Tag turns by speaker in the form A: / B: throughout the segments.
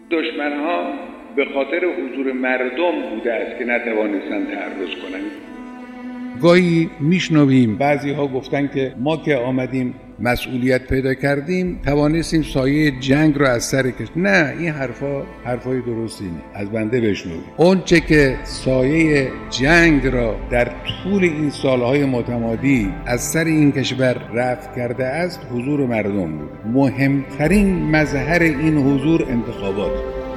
A: دشمن‌ها به خاطر حضور مردم بوده است که نتوانستند تعرض کنند. گاهی میشنویم بعضی ها گفتن که ما که آمدیم مسئولیت پیدا کردیم توانستیم سایه جنگ رو از سر کشید. نه، این حرفای درستی نیست. از بنده بشنوید. اون چه که سایه جنگ را در طول این سالهای متمادی از سر این کشور رفع کرده است حضور مردم بود. مهمترین مظهر این حضور انتخابات.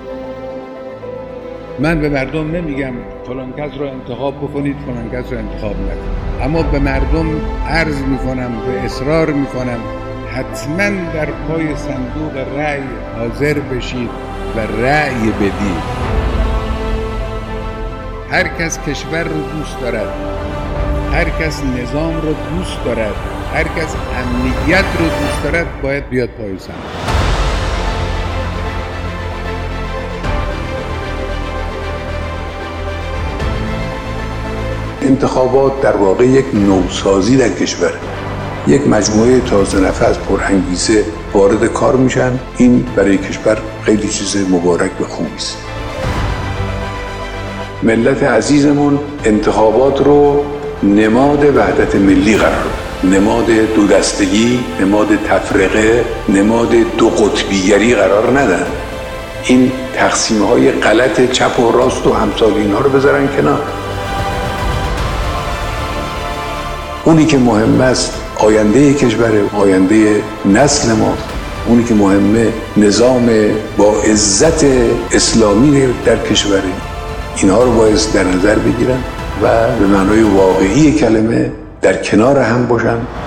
A: من به مردم نمیگم فلان کس رو انتخاب بکنید، فلان کس رو انتخاب نکنید، اما به مردم عرض میکنم، به اصرار میکنم حتما در پای صندوق رأی حاضر بشید و رأی بدید. هر کس کشور رو دوست دارد، هر کس نظام رو دوست دارد، هر کس امنیت رو دوست دارد باید بیاد پای صندوق.
B: انتخابات در واقع یک نوسازی در کشور، یک مجموعه تازه نفس پرانگیزه وارد کار میشن. این برای کشور خیلی چیز مبارک و خوبی است. ملت عزیزمون انتخابات رو نماد وحدت ملی قرار داد، نماد دو دستگی، نماد تفرقه، نماد دو قطبیگری قرار ندن. این تقسیم‌های غلط چپ و راست و همسال اینها رو بذارن کنار. اونی که مهم است آینده کشور، آینده نسل ما. اونی که مهمه نظام با عزت اسلامی در کشور. اینها رو باید در نظر بگیرن و به معنای واقعی کلمه در کنار هم باشن.